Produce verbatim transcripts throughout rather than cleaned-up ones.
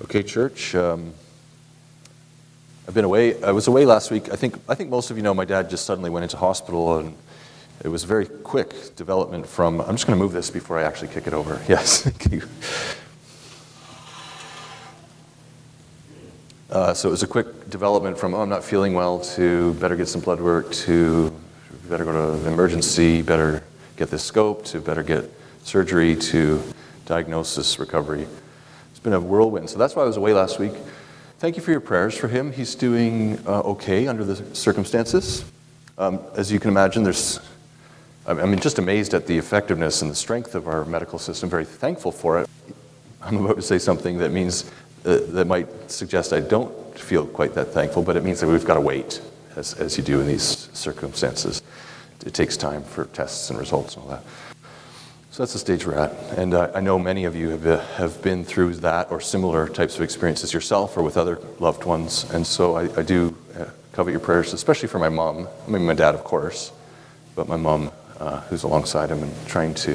Okay, church. Um, I've been away. I was away last week. I think I think most of you know my dad just suddenly went into hospital, and it was a very quick development from. I'm just going to move this before I actually kick it over. Yes, thank you. Uh, so it was a quick development from, oh, I'm not feeling well, to better get some blood work, to better go to emergency, better get this scope, to better get surgery, to diagnosis, recovery. It's been a whirlwind. So that's why I was away last week. Thank you for your prayers for him. He's doing uh, okay under the circumstances. Um, as you can imagine, there's, I'm just amazed at the effectiveness and the strength of our medical system. Very thankful for it. I'm about to say something that means uh, that might suggest I don't feel quite that thankful, but it means that we've got to wait, as, as you do in these circumstances. It takes time for tests and results and all that. So that's the stage we're at. And uh, I know many of you have, uh, have been through that or similar types of experiences yourself or with other loved ones. And so I, I do uh, covet your prayers, especially for my mom. I mean, my dad, of course, but my mom, uh, who's alongside him and trying to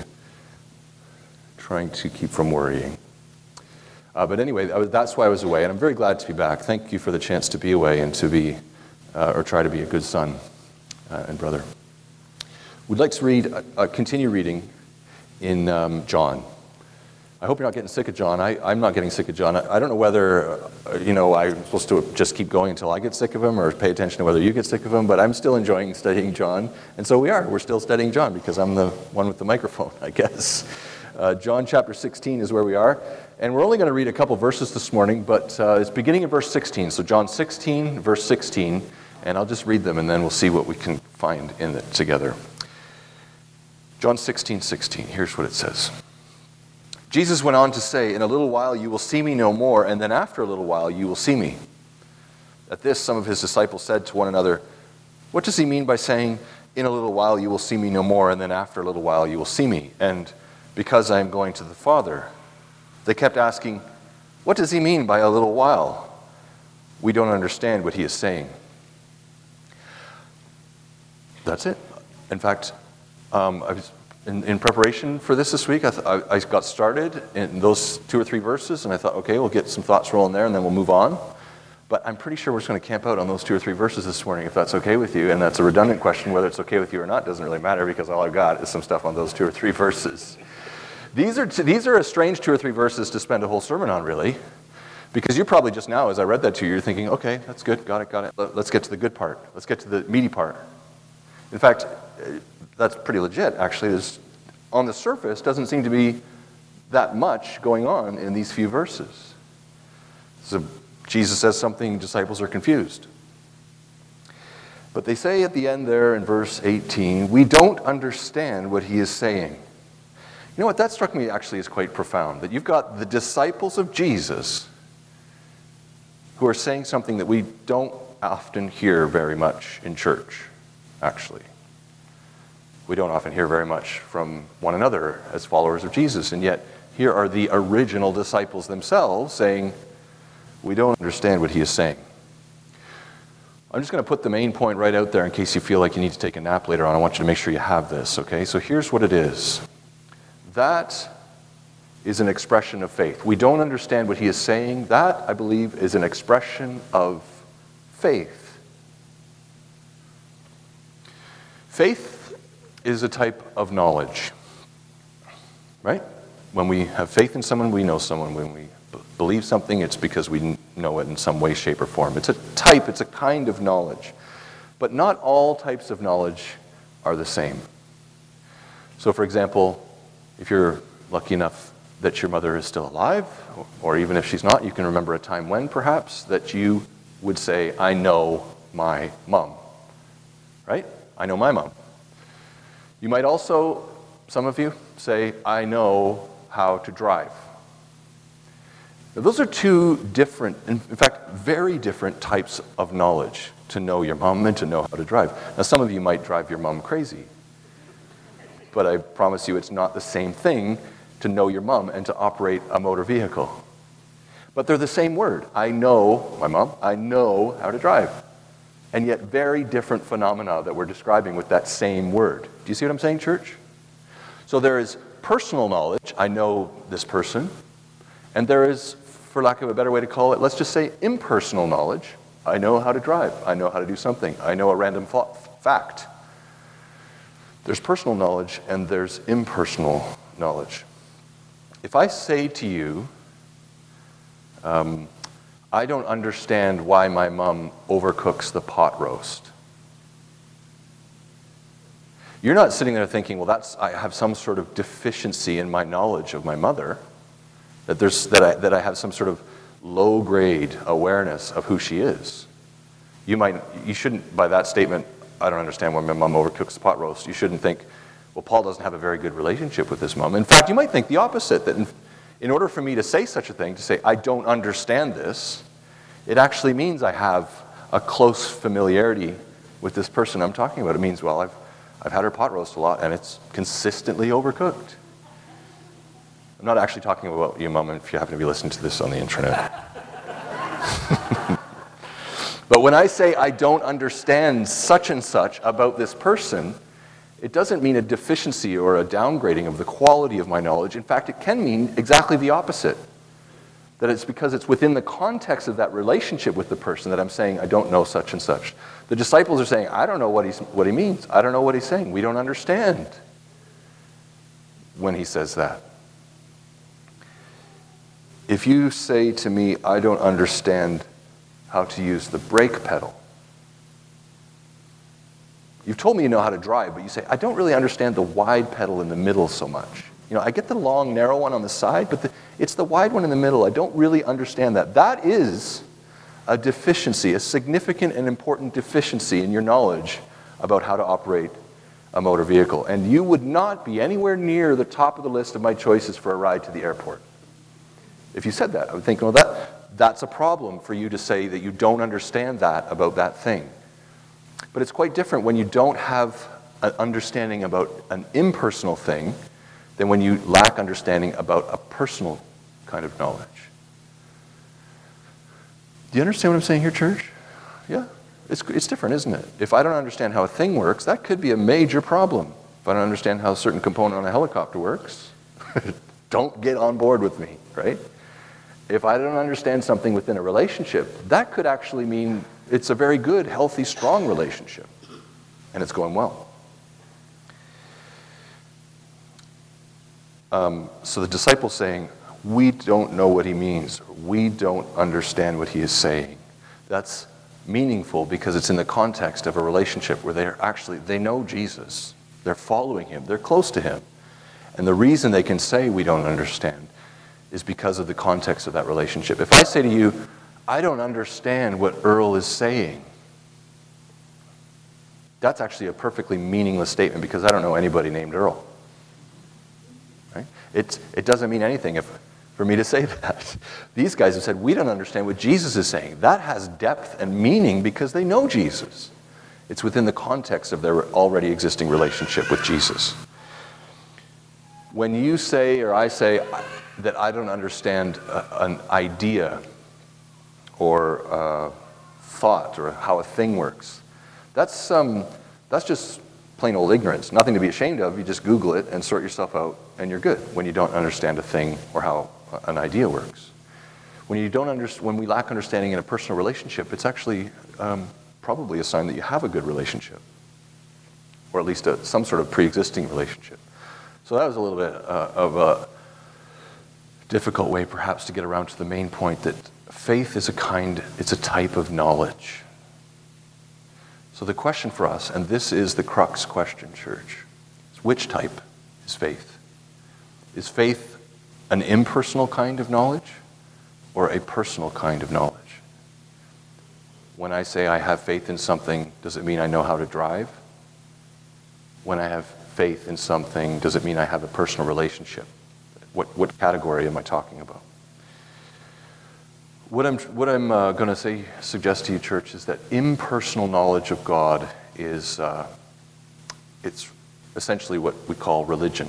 trying to keep from worrying. Uh, but anyway, I was, that's why I was away, and I'm very glad to be back. Thank you for the chance to be away and to be, uh, or try to be a good son uh, and brother. We'd like to read, uh, uh, continue reading in um, John. I hope you're not getting sick of John. I, I'm not getting sick of John. I, I don't know whether, uh, you know, I'm supposed to just keep going until I get sick of him or pay attention to whether you get sick of him, but I'm still enjoying studying John. And so we are. We're still studying John because I'm the one with the microphone, I guess. Uh, John chapter sixteen is where we are. And we're only going to read a couple verses this morning, but uh, it's beginning in verse sixteen. So John sixteen, verse sixteen, and I'll just read them and then we'll see what we can find in it together. John sixteen, sixteen, here's what it says. Jesus went on to say, "In a little while you will see me no more, and then after a little while you will see me." At this, some of his disciples said to one another, "What does he mean by saying, 'In a little while you will see me no more, and then after a little while you will see me'? And because I am going to the Father." They kept asking, "What does he mean by a little while? We don't understand what he is saying." That's it. In fact, Um, I was in, in preparation for this this week, I, th- I, I got started in those two or three verses, and I thought, okay, we'll get some thoughts rolling there, and then we'll move on. But I'm pretty sure we're just going to camp out on those two or three verses this morning, if that's okay with you. And that's a redundant question. Whether it's okay with you or not doesn't really matter, because all I've got is some stuff on those two or three verses. These are t- these are a strange two or three verses to spend a whole sermon on, really, because you probably just now, as I read that to you, you're thinking, okay, that's good, got it, got it. Let's get to the good part. Let's get to the meaty part. In fact, that's pretty legit, actually. There's, on the surface, doesn't seem to be that much going on in these few verses. So Jesus says something, disciples are confused. But they say at the end there in verse eighteen, "We don't understand what he is saying." You know what, that struck me actually as quite profound, that you've got the disciples of Jesus who are saying something that we don't often hear very much in church, actually. We don't often hear very much from one another as followers of Jesus, and yet here are the original disciples themselves saying, we don't understand what he is saying. I'm just going to put the main point right out there in case you feel like you need to take a nap later on. I want you to make sure you have this, okay? So here's what it is. That is an expression of faith. We don't understand what he is saying. That, I believe, is an expression of faith. Faith is a type of knowledge, right? When we have faith in someone, we know someone. When we b- believe something, it's because we know it in some way, shape, or form. It's a type, it's a kind of knowledge. But not all types of knowledge are the same. So, for example, if you're lucky enough that your mother is still alive, or, or even if she's not, you can remember a time when, perhaps, that you would say, I know my mom, right? I know my mom. You might also, some of you, say, I know how to drive. Now, those are two different, in fact, very different types of knowledge, to know your mom and to know how to drive. Now, some of you might drive your mom crazy, but I promise you it's not the same thing to know your mom and to operate a motor vehicle. But they're the same word. I know my mom, I know how to drive. And yet very different phenomena that we're describing with that same word. Do you see what I'm saying, church? So there is personal knowledge, I know this person, and there is for lack of a better way to call it, let's just say impersonal knowledge. I know how to drive. I know how to do something. I know a random fa- fact. There's personal knowledge and there's impersonal knowledge. If I say to you, um, I don't understand why my mom overcooks the pot roast. You're not sitting there thinking, well, that's I have some sort of deficiency in my knowledge of my mother, that there's that I that I have some sort of low grade awareness of who she is. You might you shouldn't, by that statement, I don't understand why my mom overcooks the pot roast. You shouldn't think, well, Paul doesn't have a very good relationship with his mom. In fact, you might think the opposite, that in, in order for me to say such a thing, to say, I don't understand this, it actually means I have a close familiarity with this person I'm talking about. It means, well, I've, I've had her pot roast a lot, and it's consistently overcooked. I'm not actually talking about you, Mom, if you happen to be listening to this on the internet. But when I say I don't understand such and such about this person, it doesn't mean a deficiency or a downgrading of the quality of my knowledge. In fact, it can mean exactly the opposite. That it's because it's within the context of that relationship with the person that I'm saying I don't know such and such. The disciples are saying, I don't know what, he's, what he means. I don't know what he's saying. We don't understand when he says that. If you say to me, I don't understand how to use the brake pedal. You've told me you know how to drive, but you say, I don't really understand the wide pedal in the middle so much. You know, I get the long, narrow one on the side, but the, it's the wide one in the middle. I don't really understand that. That is a deficiency, a significant and important deficiency in your knowledge about how to operate a motor vehicle. And you would not be anywhere near the top of the list of my choices for a ride to the airport. If you said that, I would think, well, that, that's a problem for you to say that you don't understand that about that thing. But it's quite different when you don't have an understanding about an impersonal thing than when you lack understanding about a personal kind of knowledge. Do you understand what I'm saying here, church? Yeah? It's, it's different, isn't it? If I don't understand how a thing works, that could be a major problem. If I don't understand how a certain component on a helicopter works, don't get on board with me, right? If I don't understand something within a relationship, that could actually mean it's a very good, healthy, strong relationship, and it's going well. Um, so the disciples saying, we don't know what he means. We don't understand what he is saying. That's meaningful because it's in the context of a relationship where they're actually, they know Jesus. They're following him. They're close to him. And the reason they can say we don't understand is because of the context of that relationship. If I say to you, I don't understand what Earl is saying, that's actually a perfectly meaningless statement because I don't know anybody named Earl. Right? It's, it doesn't mean anything if, for me to say that. These guys have said, we don't understand what Jesus is saying. That has depth and meaning because they know Jesus. It's within the context of their already existing relationship with Jesus. When you say, or I say, that I don't understand a, an idea or a thought or how a thing works, that's um, that's just plain old ignorance. Nothing to be ashamed of. You just Google it and sort yourself out, and you're good when you don't understand a thing or how an idea works. When you don't under, when we lack understanding in a personal relationship, it's actually um, probably a sign that you have a good relationship, or at least a, some sort of pre-existing relationship. So that was a little bit uh, of a difficult way perhaps to get around to the main point that faith is a kind, it's a type of knowledge. So the question for us, and this is the crux question, church, is which type is faith? Is faith an impersonal kind of knowledge or a personal kind of knowledge? When I say I have faith in something, does it mean I know how to drive? When I have faith in something, does it mean I have a personal relationship? What, what category am I talking about? What I'm, what I'm uh, going to say, suggest to you, church, is that impersonal knowledge of God is uh, it's essentially what we call religion.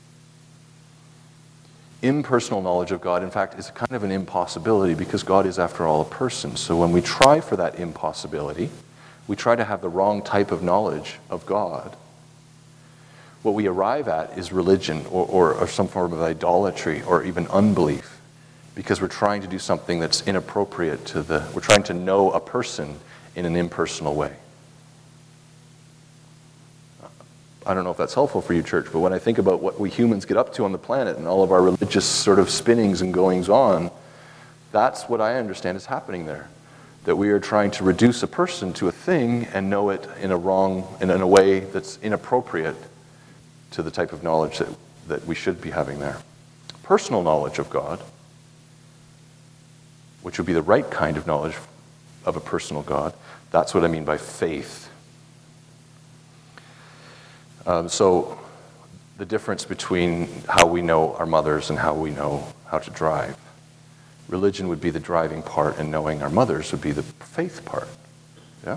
Impersonal knowledge of God, in fact, is kind of an impossibility because God is, after all, a person. So when we try for that impossibility, we try to have the wrong type of knowledge of God. What we arrive at is religion or, or, or some form of idolatry or even unbelief because we're trying to do something that's inappropriate to the, we're trying to know a person in an impersonal way. I don't know if that's helpful for you, church, but when I think about what we humans get up to on the planet and all of our religious sort of spinnings and goings on, that's what I understand is happening there. That we are trying to reduce a person to a thing and know it in a wrong, in, in a way that's inappropriate to the type of knowledge that, that we should be having there. Personal knowledge of God, which would be the right kind of knowledge of a personal God, that's what I mean by faith. Um, so the difference between how we know our mothers and how we know how to drive. Religion would be the driving part, and knowing our mothers would be the faith part. Yeah?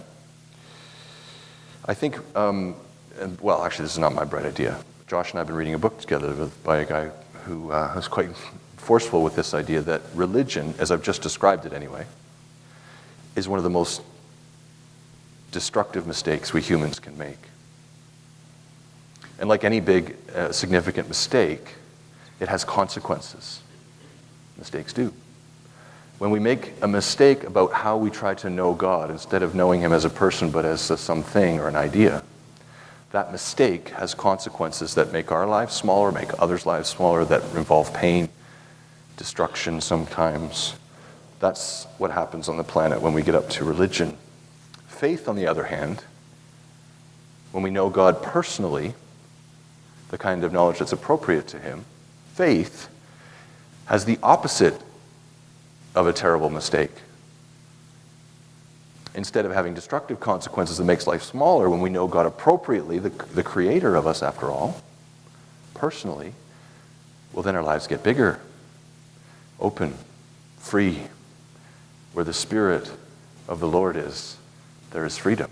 I think, um, and, well, actually, this is not my bright idea. Josh and I have been reading a book together with, by a guy who uh, was quite forceful with this idea that religion, as I've just described it anyway, is one of the most destructive mistakes we humans can make. And like any big, uh, significant mistake, it has consequences. Mistakes do. When we make a mistake about how we try to know God, instead of knowing Him as a person but as a something or an idea, that mistake has consequences that make our lives smaller, make others' lives smaller, that involve pain, destruction sometimes. That's what happens on the planet when we get up to religion. Faith, on the other hand, when we know God personally, the kind of knowledge that's appropriate to Him, faith has the opposite of a terrible mistake. Instead of having destructive consequences that makes life smaller, when we know God appropriately, the, the creator of us after all, personally, well then our lives get bigger, open, free. Where the Spirit of the Lord is, there is freedom.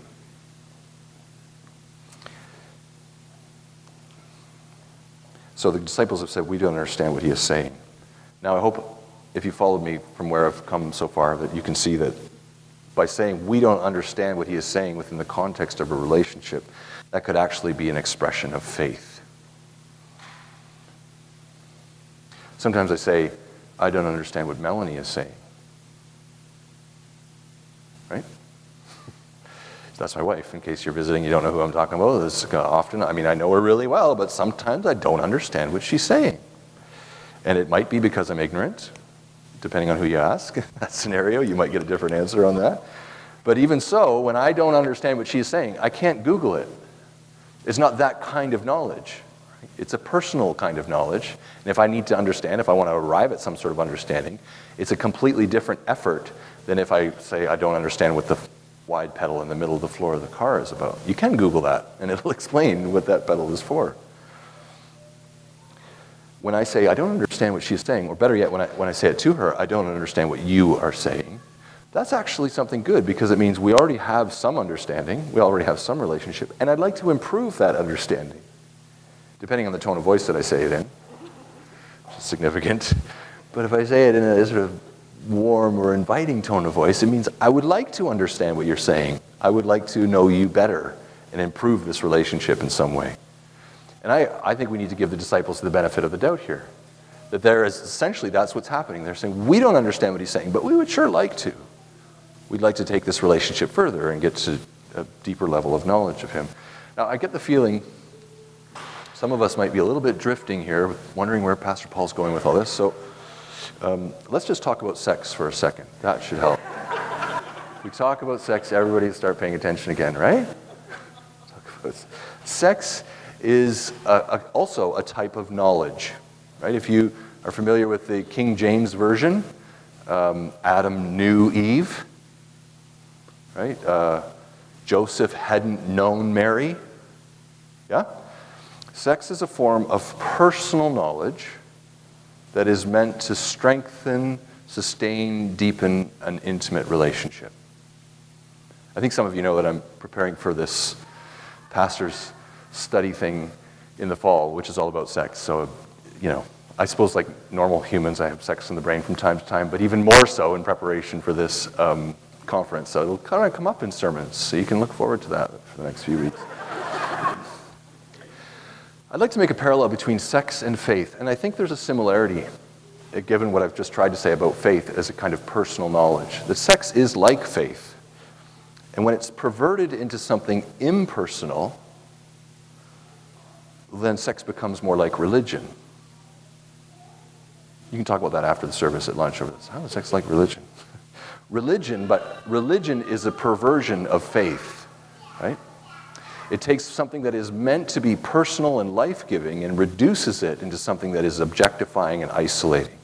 So the disciples have said, we don't understand what He is saying. Now I hope, if you followed me from where I've come so far, that you can see that by saying we don't understand what He is saying within the context of a relationship, that could actually be an expression of faith. Sometimes I say, I don't understand what Melanie is saying. Right? That's my wife. In case you're visiting, you don't know who I'm talking about. This is often, I mean, I know her really well, but sometimes I don't understand what she's saying. And it might be because I'm ignorant, depending on who you ask. That scenario, you might get a different answer on that. But even so, when I don't understand what she's saying, I can't Google it. It's not that kind of knowledge. It's a personal kind of knowledge. And if I need to understand, if I want to arrive at some sort of understanding, it's a completely different effort than if I say I don't understand what the wide pedal in the middle of the floor of the car is about. You can Google that, and it'll explain what that pedal is for. When I say I don't understand what she's saying, or better yet, when I, when I say it to her, I don't understand what you are saying, that's actually something good, because it means we already have some understanding, we already have some relationship, and I'd like to improve that understanding, depending on the tone of voice that I say it in, which is significant. But if I say it in a sort of warm or inviting tone of voice, it means I would like to understand what you're saying. I would like to know you better and improve this relationship in some way. And I, I think we need to give the disciples the benefit of the doubt here. That there is essentially, that's what's happening. They're saying, we don't understand what He's saying, but we would sure like to. We'd like to take this relationship further and get to a deeper level of knowledge of Him. Now, I get the feeling some of us might be a little bit drifting here, wondering where Pastor Paul's going with all this. So um, let's just talk about sex for a second. That should help. If we talk about sex, everybody start paying attention again, right? Talk about sex is a, a, also a type of knowledge, right? If you are familiar with the King James Version, um, Adam knew Eve, right? Uh, Joseph hadn't known Mary, yeah? Sex is a form of personal knowledge that is meant to strengthen, sustain, deepen an intimate relationship. I think some of you know that I'm preparing for this pastor's study thing in the fall, which is all about sex. So, you know, I suppose like normal humans, I have sex in the brain from time to time, but even more so in preparation for this um, conference. So it'll kind of come up in sermons, so you can look forward to that for the next few weeks. I'd like to make a parallel between sex and faith, and I think there's a similarity given what I've just tried to say about faith as a kind of personal knowledge, that sex is like faith. And when it's perverted into something impersonal, then sex becomes more like religion. You can talk about that after the service at lunch over this. How is sex like religion? Religion, but religion is a perversion of faith, right? It takes something that is meant to be personal and life-giving and reduces it into something that is objectifying and isolating.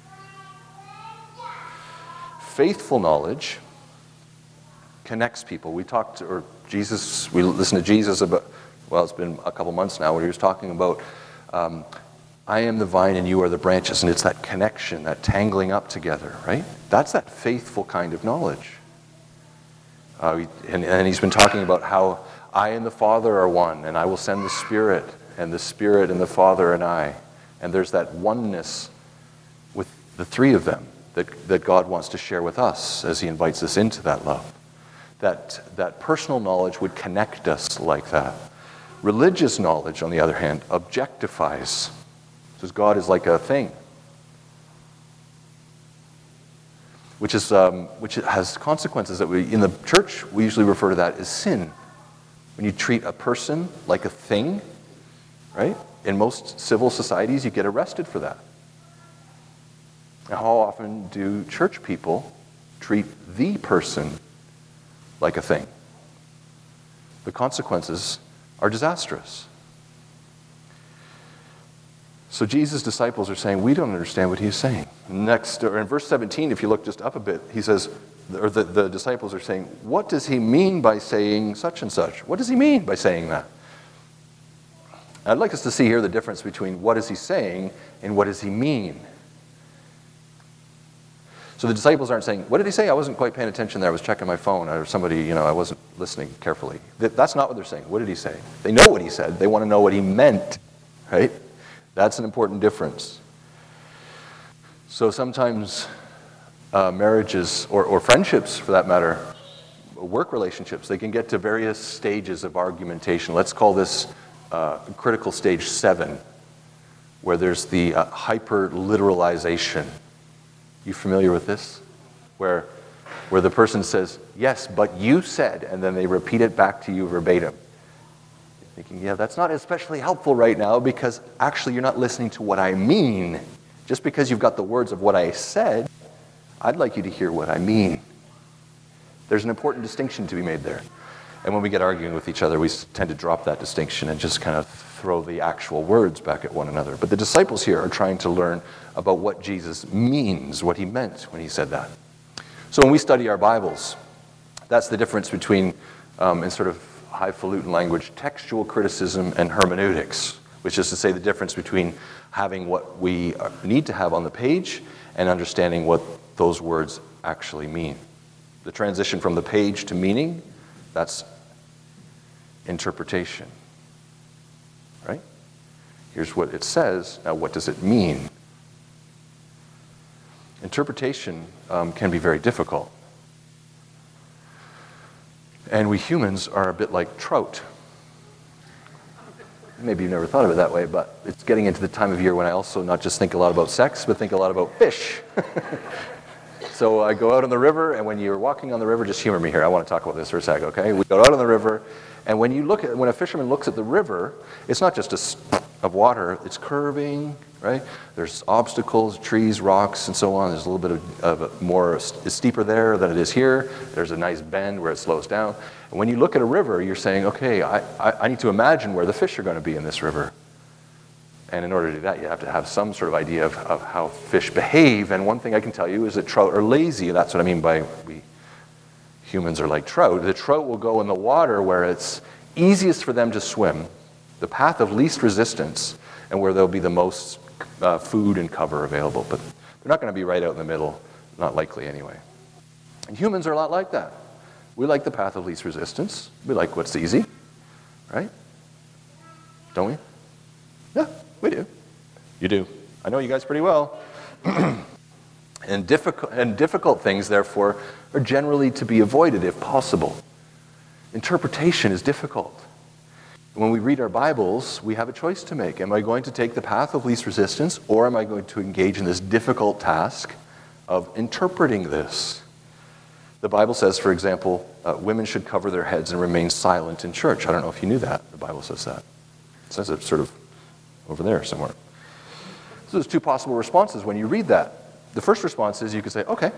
Faithful knowledge connects people. We talked, or Jesus, we listened to Jesus about, well, it's been a couple months now, where he was talking about, um, I am the vine and you are the branches, and it's that connection, that tangling up together, right? That's that faithful kind of knowledge. Uh, and, and he's been talking about how I and the Father are one, and I will send the Spirit, and the Spirit and the Father and I. And there's that oneness with the three of them that, that God wants to share with us as he invites us into that love. That, that personal knowledge would connect us like that. Religious knowledge, on the other hand, objectifies. Says God is like a thing. Which, is, um, which has consequences that we, in the church, we usually refer to that as sin. When you treat a person like a thing, right? In most civil societies, you get arrested for that. Now, how often do church people treat the person like a thing? The consequences are disastrous. So Jesus' disciples are saying, we don't understand what he's saying. Next, or in verse seventeen, if you look just up a bit, he says, or the, the disciples are saying, what does he mean by saying such and such? What does he mean by saying that? I'd like us to see here the difference between what is he saying and what does he mean. So the disciples aren't saying, what did he say? I wasn't quite paying attention there. I was checking my phone. Or somebody, you know, I wasn't listening carefully. That's not what they're saying. What did he say? They know what he said. They want to know what he meant, right? That's an important difference. So sometimes uh, marriages, or, or friendships for that matter, work relationships, they can get to various stages of argumentation. Let's call this uh, critical stage seven, where there's the uh, hyper-literalization. You familiar with this? Where, where the person says, yes, but you said, and then they repeat it back to you verbatim. Thinking, yeah, that's not especially helpful right now because actually you're not listening to what I mean. Just because you've got the words of what I said, I'd like you to hear what I mean. There's an important distinction to be made there. And when we get arguing with each other, we tend to drop that distinction and just kind of throw the actual words back at one another. But the disciples here are trying to learn about what Jesus means, what he meant when he said that. So when we study our Bibles, that's the difference between, um, in sort of highfalutin language, textual criticism and hermeneutics, which is to say the difference between having what we need to have on the page and understanding what those words actually mean. The transition from the page to meaning, that's interpretation, right? Here's what it says, now what does it mean? Interpretation um, can be very difficult. And we humans are a bit like trout. Maybe you've never thought of it that way, but it's getting into the time of year when I also not just think a lot about sex, but think a lot about fish. So I go out on the river, and when you're walking on the river, just humor me here. I want to talk about this for a second, okay? We go out on the river, and when you look at, when a fisherman looks at the river, it's not just a s- of water, it's curving, right? There's obstacles, trees, rocks, and so on. There's a little bit of, of more, it's steeper there than it is here. There's a nice bend where it slows down. And when you look at a river, you're saying, okay, I, I, I need to imagine where the fish are going to be in this river. And in order to do that, you have to have some sort of idea of, of how fish behave. And one thing I can tell you is that trout are lazy. That's what I mean by we humans are like trout. The trout will go in the water where it's easiest for them to swim, the path of least resistance, and where there'll be the most uh, food and cover available. But they're not going to be right out in the middle, not likely anyway. And humans are a lot like that. We like the path of least resistance. We like what's easy, right? Don't we? Yeah, we do. You do. I know you guys pretty well. and, difficult, and difficult things, therefore, are generally to be avoided if possible. Interpretation is difficult. when we read our Bibles, we have a choice to make. Am I going to take the path of least resistance, or am I going to engage in this difficult task of interpreting this? The Bible says, for example, uh, women should cover their heads and remain silent in church. I don't know if you knew that. The Bible says that. It says it sort of over there somewhere. So there's two possible responses when you read that. The first response is you could say, okay.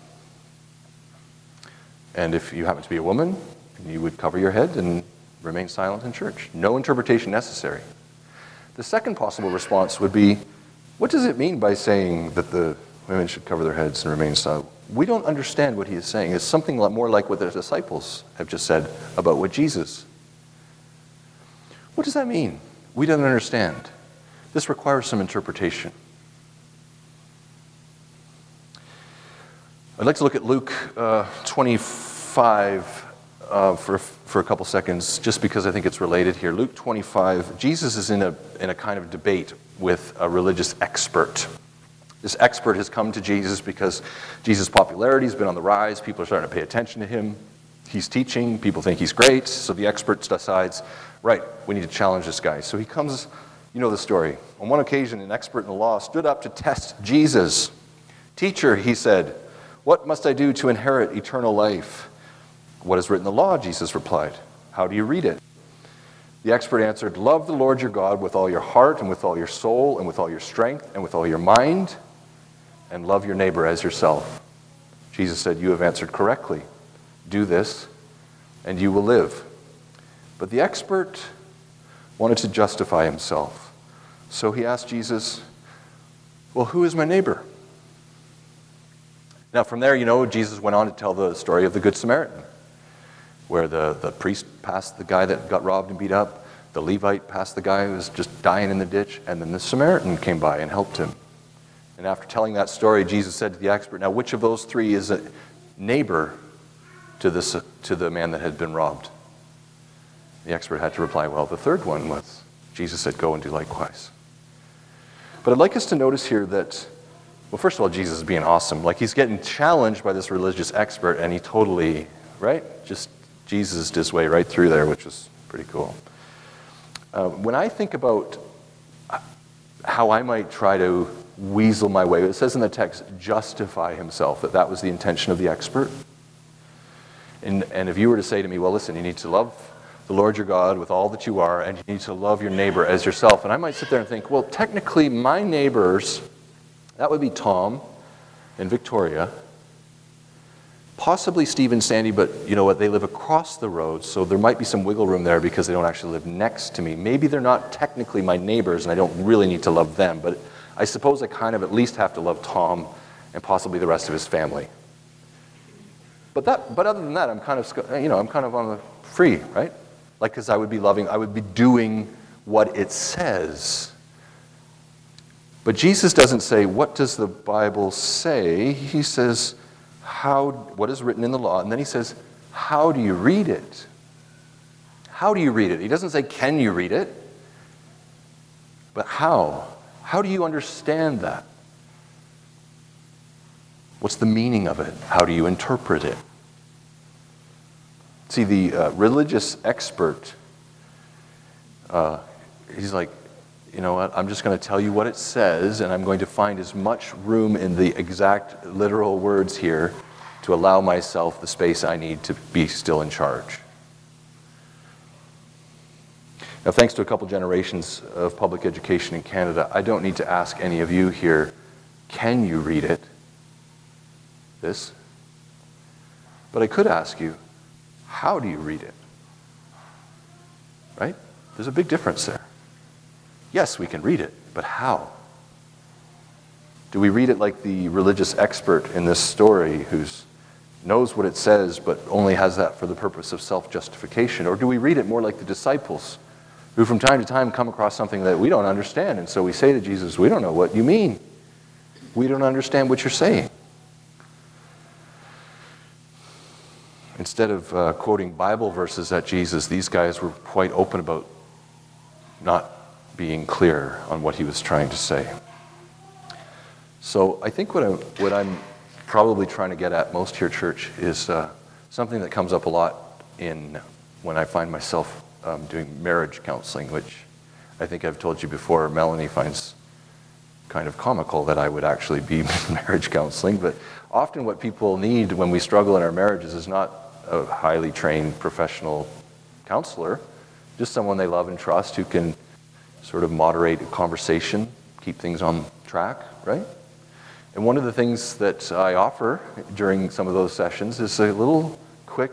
And if you happen to be a woman, you would cover your head and remain silent in church. No interpretation necessary. The second possible response would be, what does it mean by saying that the women should cover their heads and remain silent? We don't understand what he is saying. It's something more like what the disciples have just said about what Jesus. What does that mean? We don't understand. This requires some interpretation. I'd like to look at Luke uh, twenty-five uh, for, for a couple seconds, just because I think it's related here. Luke twenty-five, Jesus is in a, in a kind of debate with a religious expert. This expert has come to Jesus because Jesus' popularity has been on the rise. People are starting to pay attention to him. He's teaching. People think he's great. So the expert decides, right, we need to challenge this guy. So he comes, you know the story. On one occasion, an expert in the law stood up to test Jesus. Teacher, he said, what must I do to inherit eternal life? What is written in the law? Jesus replied. How do you read it? The expert answered, love the Lord your God with all your heart and with all your soul and with all your strength and with all your mind, and love your neighbor as yourself. Jesus said, you have answered correctly. Do this, and you will live. But the expert wanted to justify himself. So he asked Jesus, well, who is my neighbor? Now from there, you know, Jesus went on to tell the story of the Good Samaritan, where the, the priest passed the guy that got robbed and beat up, the Levite passed the guy who was just dying in the ditch, and then the Samaritan came by and helped him. And after telling that story, Jesus said to the expert, now which of those three is a neighbor to, this, to the man that had been robbed? The expert had to reply, well, the third one was. Jesus said, go and do likewise. But I'd like us to notice here that, well, first of all, Jesus is being awesome. Like, he's getting challenged by this religious expert, and he totally, right, just Jesus his way right through there, which was pretty cool. Uh, when I think about how I might try to weasel my way, it says in the text, justify himself, that that was the intention of the expert. And, and if you were to say to me, well, listen, you need to love the Lord your God with all that you are, and you need to love your neighbor as yourself. And I might sit there and think, well, technically my neighbors, that would be Tom and Victoria, possibly Steve and Sandy, but you know what, they live across the road, so there might be some wiggle room there because they don't actually live next to me. Maybe they're not technically my neighbors and I don't really need to love them, but I suppose I kind of at least have to love Tom and possibly the rest of his family. But that, but other than that, I'm kind of, you know, I'm kind of on the free, right? Like, because I would be loving, I would be doing what it says. But Jesus doesn't say, what does the Bible say? He says, how, what is written in the law? And then he says, how do you read it? How do you read it? He doesn't say, can you read it? But how? How do you understand that? What's the meaning of it? How do you interpret it? See, the uh, religious expert, uh, he's like, you know what, I'm just going to tell you what it says, and I'm going to find as much room in the exact literal words here to allow myself the space I need to be still in charge. Now, thanks to a couple generations of public education in Canada, I don't need to ask any of you here, can you read it? This. But I could ask you, how do you read it? Right? There's a big difference there. Yes, we can read it, but how? Do we read it like the religious expert in this story who knows what it says but only has that for the purpose of self-justification? Or do we read it more like the disciples who from time to time come across something that we don't understand, and so we say to Jesus, we don't know what you mean. We don't understand what you're saying. Instead of uh, quoting Bible verses at Jesus, these guys were quite open about not being clear on what he was trying to say. So I think what I'm, what I'm probably trying to get at most here, church, is uh, something that comes up a lot in when I find myself um, doing marriage counseling, which I think I've told you before, Melanie finds kind of comical that I would actually be marriage counseling. But often what people need when we struggle in our marriages is not a highly trained professional counselor, just someone they love and trust who can sort of moderate a conversation, keep things on track, right? And one of the things that I offer during some of those sessions is a little quick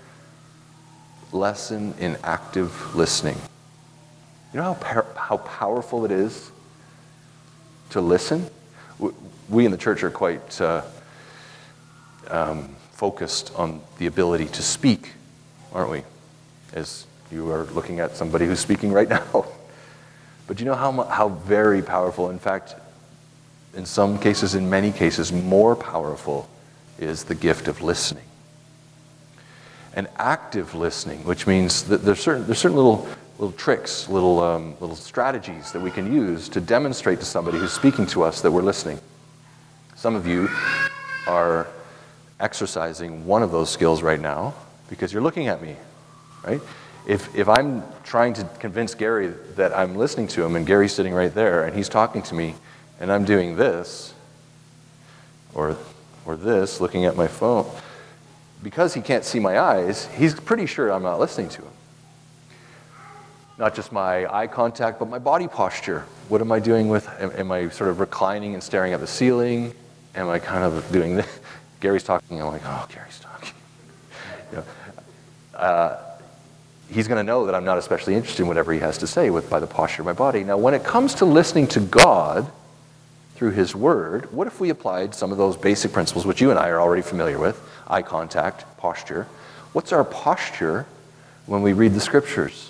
lesson in active listening. You know how par- how powerful it is to listen? We in the church are quite uh, um, focused on the ability to speak, aren't we? As you are looking at somebody who's speaking right now. But you know how how very powerful, in fact, in some cases, in many cases, more powerful is the gift of listening. And active listening, which means that there's certain there's certain little little tricks, little um, little strategies that we can use to demonstrate to somebody who's speaking to us that we're listening. Some of you are exercising one of those skills right now because you're looking at me, right? If if I'm trying to convince Gary that I'm listening to him and Gary's sitting right there and he's talking to me and I'm doing this or or this, looking at my phone, because he can't see my eyes, he's pretty sure I'm not listening to him. Not just my eye contact, but my body posture. What am I doing with, am, am I sort of reclining and staring at the ceiling? Am I kind of doing this? Gary's talking, I'm like, oh, Gary's talking. You know, uh, he's going to know that I'm not especially interested in whatever he has to say with by the posture of my body. Now, when it comes to listening to God through His Word, what if we applied some of those basic principles, which you and I are already familiar with, eye contact, posture? What's our posture when we read the Scriptures?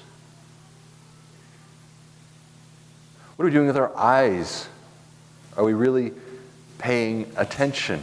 What are we doing with our eyes? Are we really paying attention?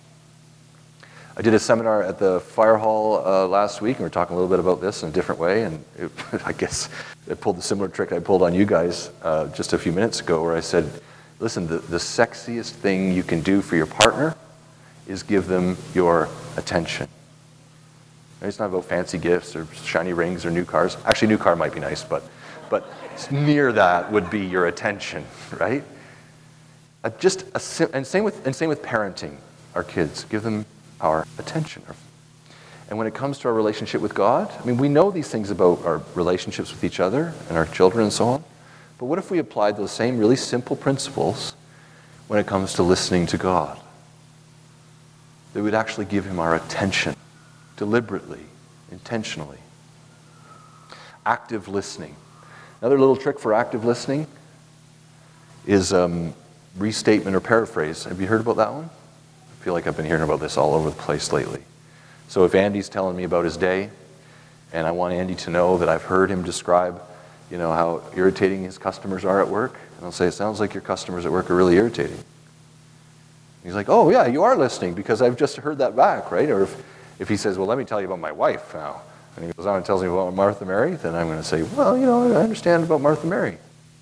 I did a seminar at the fire hall uh, last week, and we were talking a little bit about this in a different way, and it, I guess I pulled the similar trick I pulled on you guys uh, just a few minutes ago, where I said, listen, the, the sexiest thing you can do for your partner is give them your attention. And it's not about fancy gifts or shiny rings or new cars. Actually, new car might be nice, but but near that would be your attention, right? Uh, just a, and same with and same with parenting our kids. Give them our attention. And when it comes to our relationship with God, I mean, we know these things about our relationships with each other and our children and so on. But what if we applied those same really simple principles when it comes to listening to God? That we'd actually give Him our attention, deliberately, intentionally. Active listening. Another little trick for active listening is um, restatement or paraphrase. Have you heard about that one? I feel like I've been hearing about this all over the place lately. So if Andy's telling me about his day, and I want Andy to know that I've heard him describe, you know, how irritating his customers are at work, and I'll say, it sounds like your customers at work are really irritating. He's like, oh yeah, you are listening because I've just heard that back, right? Or if, if he says, well, let me tell you about my wife now, and he goes on and tells me about Martha Mary, then I'm going to say, well, you know, I understand about Martha Mary.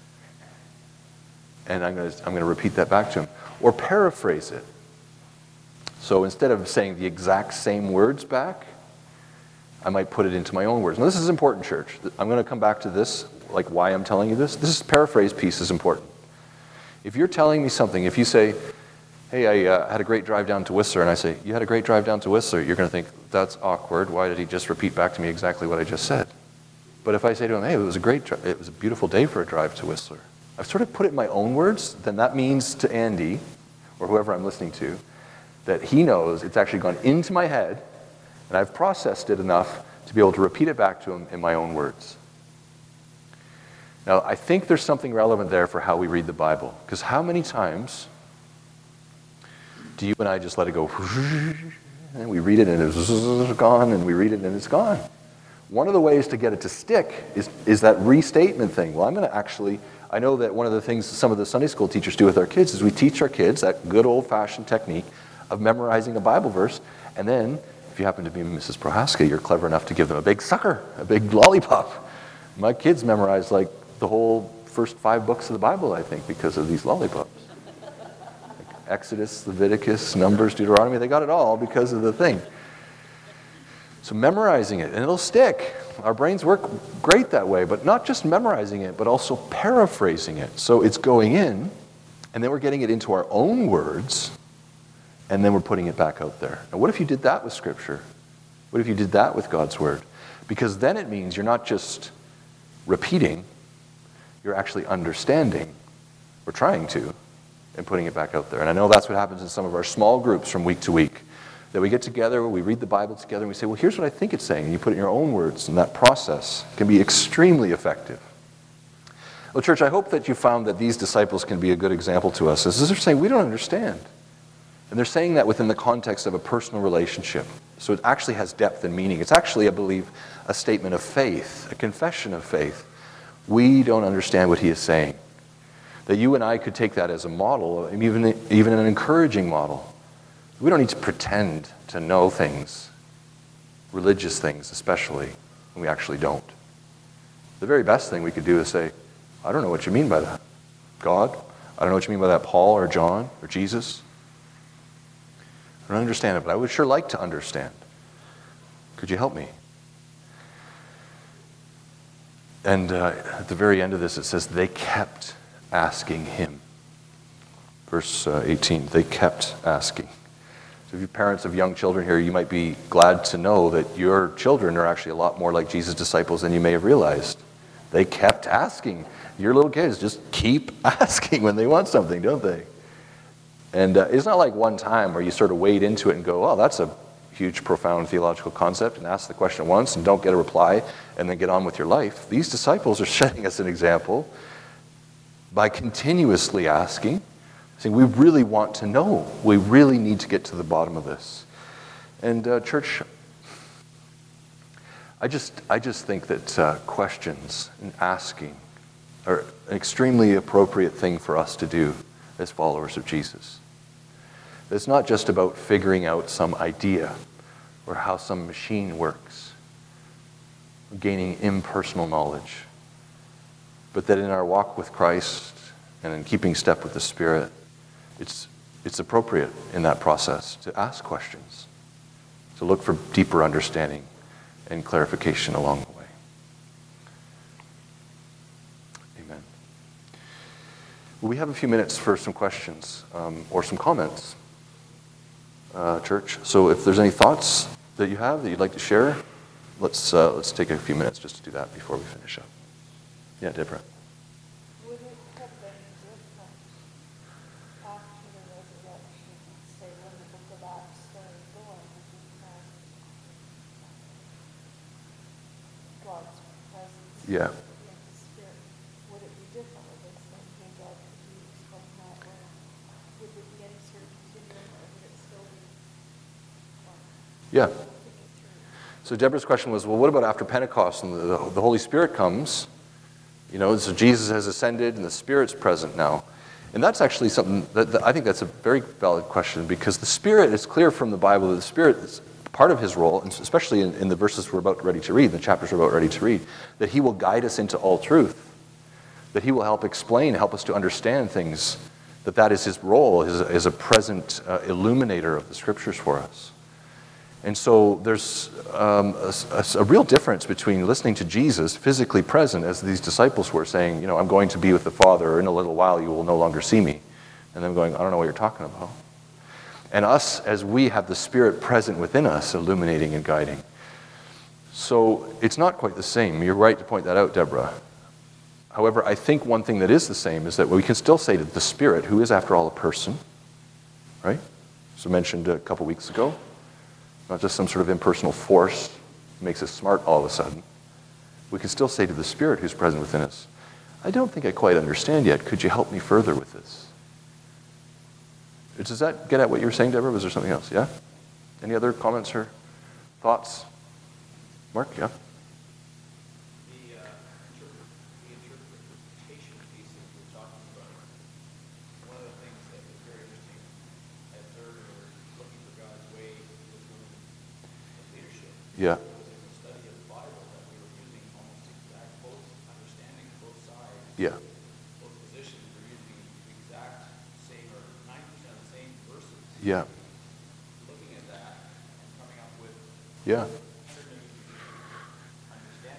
And I'm going to, I'm going to repeat that back to him. Or paraphrase it. So instead of saying the exact same words back, I might put it into my own words. Now this is important, church. I'm going to come back to this, like why I'm telling you this. This paraphrase piece is important. If you're telling me something, if you say, hey, I uh, had a great drive down to Whistler, and I say, you had a great drive down to Whistler, you're going to think, that's awkward. Why did he just repeat back to me exactly what I just said? But if I say to him, hey, it was a great, dri- it was a beautiful day for a drive to Whistler, I've sort of put it in my own words, then that means to Andy, or whoever I'm listening to, that he knows it's actually gone into my head, and I've processed it enough to be able to repeat it back to him in my own words. Now, I think there's something relevant there for how we read the Bible, because how many times do you and I just let it go, and we read it and it's gone, and we read it and it's gone? One of the ways to get it to stick is, is that restatement thing. Well, I'm going to actually, I know that one of the things some of the Sunday school teachers do with our kids is we teach our kids that good old-fashioned technique of memorizing a Bible verse, and then, if you happen to be Missus Prohaska, you're clever enough to give them a big sucker, a big lollipop. My kids memorized like the whole first five books of the Bible, I think, because of these lollipops. Exodus, Leviticus, Numbers, Deuteronomy, they got it all because of the thing. So memorizing it, and it'll stick. our brains work great that way, but not just memorizing it, but also paraphrasing it. So it's going in, and then we're getting it into our own words, and then we're putting it back out there. Now, what if you did that with Scripture? What if you did that with God's Word? Because then it means you're not just repeating, you're actually understanding, or trying to, and putting it back out there. And I know that's what happens in some of our small groups from week to week. That we get together, we read the Bible together, and we say, well, here's what I think it's saying. And you put it in your own words, and that process can be extremely effective. Well, church, I hope that you found that these disciples can be a good example to us. As they're saying, we don't understand. And they're saying that within the context of a personal relationship. So it actually has depth and meaning. It's actually, I believe, a statement of faith, a confession of faith. We don't understand what he is saying. That you and I could take that as a model, even, even an encouraging model. We don't need to pretend to know things, religious things especially, when we actually don't. The very best thing we could do is say, I don't know what you mean by that. God, I don't know what you mean by that, Paul or John or Jesus. I don't understand it, but I would sure like to understand. Could you help me? And uh, at the very end of this, it says, they kept asking him. Verse uh, eighteen, they kept asking. So if you're parents of young children here, you might be glad to know that your children are actually a lot more like Jesus' disciples than you may have realized. They kept asking. Your little kids just keep asking when they want something, don't they? And uh, it's not like one time where you sort of wade into it and go, oh, that's a huge, profound theological concept, and ask the question once and don't get a reply and then get on with your life. These disciples are setting us an example by continuously asking, saying, we really want to know. We really need to get to the bottom of this. And uh, church, I just, I just think that uh, questions and asking are an extremely appropriate thing for us to do as followers of Jesus. It's not just about figuring out some idea or how some machine works, gaining impersonal knowledge, but that in our walk with Christ and in keeping step with the Spirit, it's, it's appropriate in that process to ask questions, to look for deeper understanding and clarification along the way. Amen. Well, we have a few minutes for some questions um, or some comments, uh, church. So if there's any thoughts that you have that you'd like to share, let's uh, let's take a few minutes just to do that before we finish up. Yeah, Deborah. Would it have been different after the resurrection, say when the book of Acts started going, and God's presence Yeah. in the Spirit? Would it be different with this thinking God could be explained that way? Would there be any sort of continuum, or would it still be um, Yeah. thinking through? So Deborah's question was, well, what about after Pentecost and the, the Holy Spirit comes? You know, so Jesus has ascended and the Spirit's present now. And that's actually something that, that I think that's a very valid question, because the Spirit, is clear from the Bible that the Spirit is part of his role, and especially in, in the verses we're about ready to read, the chapters we're about ready to read, that he will guide us into all truth, that he will help explain, help us to understand things, that that is his role as, as a present uh, illuminator of the Scriptures for us. And so there's um, a, a, a real difference between listening to Jesus physically present, as these disciples were saying, you know, I'm going to be with the Father, or in a little while you will no longer see me. And them going, I don't know what you're talking about. And us, as we have the Spirit present within us, illuminating and guiding. So it's not quite the same. You're right to point that out, Deborah. However, I think one thing that is the same is that we can still say that the Spirit, who is after all a person, right? So mentioned a couple weeks ago, not just some sort of impersonal force makes us smart all of a sudden. We can still say to the Spirit who's present within us, I don't think I quite understand yet. Could you help me further with this? Does that get at what you were saying, Deborah? Was there something else? Yeah? Any other comments or thoughts? Mark, yeah? The, uh, interpret, the interpretation piece that we're talking about, one of the things that is very interesting at third, or looking for God's way with women in leadership, Yeah. was in the study of the Bible that we were using almost exact, both understanding both sides, Yeah. both positions, we're using the exact same, or ninety percent of the same verses. Yeah. Looking at that and coming up with Yeah. understanding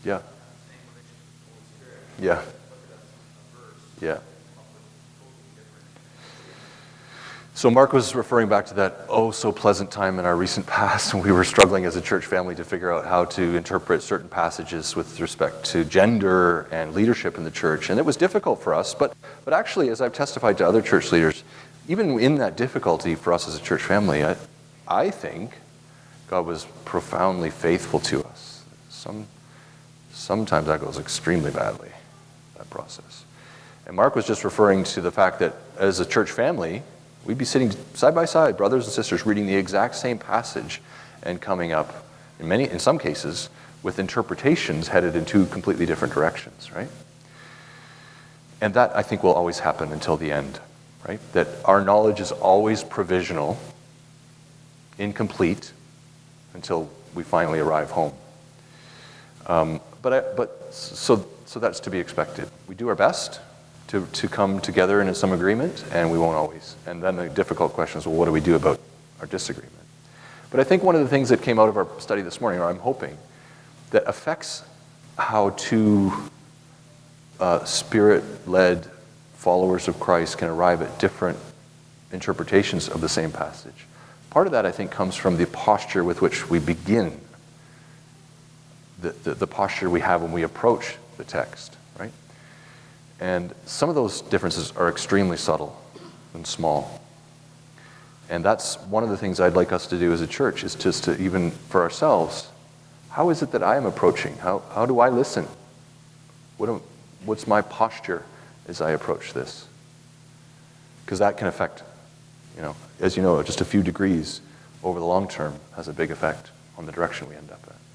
Yeah. same relationship with the Holy Spirit. Yeah. Look at a verse, Yeah. come up with totally different understanding. So Mark was referring back to that oh so pleasant time in our recent past when we were struggling as a church family to figure out how to interpret certain passages with respect to gender and leadership in the church. And it was difficult for us, but, but actually, as I've testified to other church leaders, even in that difficulty for us as a church family, I, I think God was profoundly faithful to us. Some, sometimes that goes extremely badly, that process. And Mark was just referring to the fact that as a church family, we'd be sitting side by side, brothers and sisters, reading the exact same passage and coming up, in many, in some cases, with interpretations headed in two completely different directions, right? And that, I think, will always happen until the end, right? That our knowledge is always provisional, incomplete, until we finally arrive home. Um, but I, but so so that's to be expected. We do our best to, to come together in some agreement, and we won't always. And then the difficult question is, well, what do we do about our disagreement? But I think one of the things that came out of our study this morning, or I'm hoping, that affects how two uh, Spirit-led followers of Christ can arrive at different interpretations of the same passage. Part of that, I think, comes from the posture with which we begin, the, the, the posture we have when we approach the text, right? And some of those differences are extremely subtle and small. And that's one of the things I'd like us to do as a church, is just to, even for ourselves, how is it that I am approaching? How, how do I listen? What am, what's my posture as I approach this? Because that can affect, you know, as you know, just a few degrees over the long term has a big effect on the direction we end up at.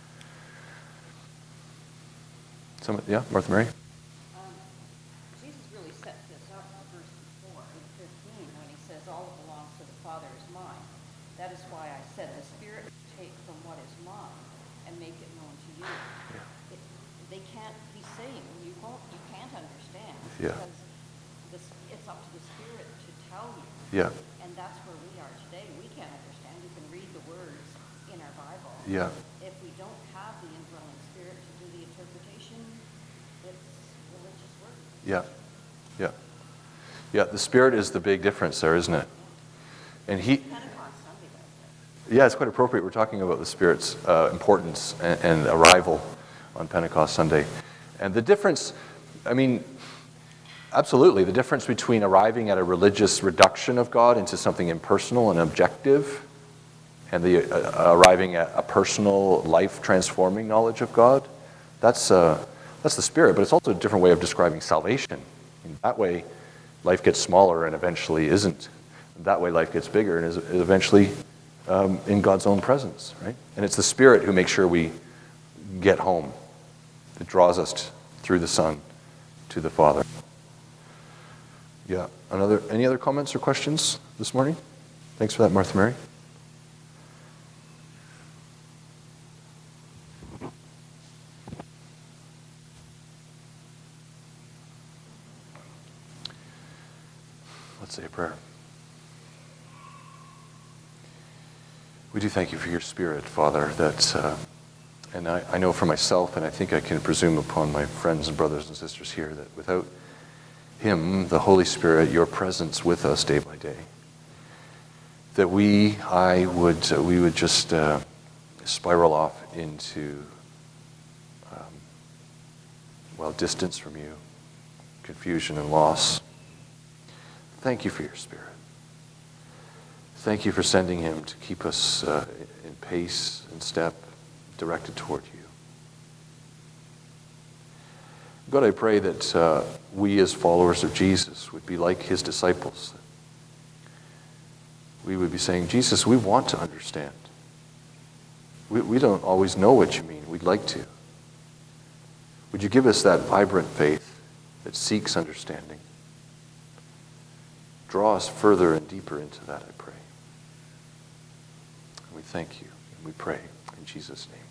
Some, yeah, Martha Mary? Um, Jesus really sets this up in verse four and fifteen when he says, all that belongs to the Father is mine. That is why I said, the Spirit will take from what is mine and make it known to you. Yeah. It, they can't, he's saying, you won't, you can't understand. Yeah. Because this, it's up to the Spirit to tell you. Yeah. And that's where we are today. We can't understand. You can read the words in our Bible. Yeah. If we don't have the indwelling Spirit to do the interpretation, it's religious work. Yeah. Yeah. Yeah, the Spirit is the big difference there, isn't it? And he, Pentecost Sunday does that. yeah, it's quite appropriate. We're talking about the Spirit's uh, importance and, and arrival on Pentecost Sunday. And the difference, I mean, absolutely, the difference between arriving at a religious reduction of God into something impersonal and objective, and the uh, arriving at a personal, life-transforming knowledge of God, that's uh, that's the Spirit, but it's also a different way of describing salvation. In that way, life gets smaller and eventually isn't. That way, life gets bigger and is, is eventually um, in God's own presence, right? And it's the Spirit who makes sure we get home. It draws us t- through the Son to the Father. Yeah. Another, any other comments or questions this morning? Thanks for that, Martha Mary. Let's say a prayer. We do thank you for your Spirit, Father, that, uh, and I, I know for myself, and I think I can presume upon my friends and brothers and sisters here, that without Him, the Holy Spirit, your presence with us day by day, that we, I would, uh, we would just uh, spiral off into, um, well, distance from you, confusion and loss. Thank you for your Spirit. Thank you for sending Him to keep us uh, in pace and step directed toward you. God, I pray that uh, we as followers of Jesus would be like His disciples. We would be saying, Jesus, we want to understand. We, we don't always know what you mean. We'd like to. Would you give us that vibrant faith that seeks understanding? Draw us further and deeper into that, I pray. And we thank you, and we pray in Jesus' name.